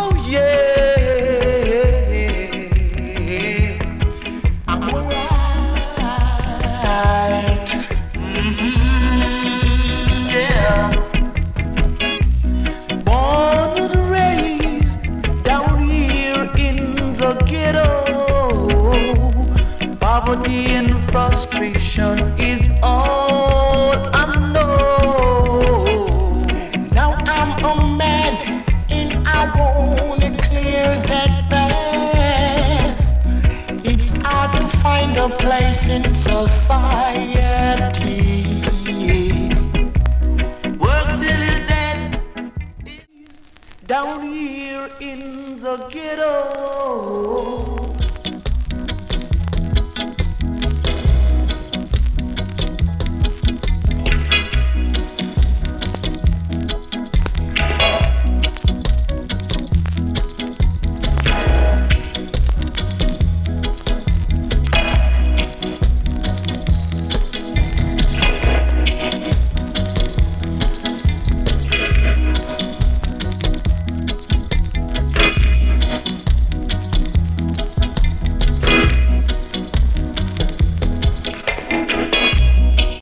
Poverty and frustration is all I know. Now I'm a man and I wanna clear that past. It's hard to find a place in society. Work till you're dead. Down here in the ghetto.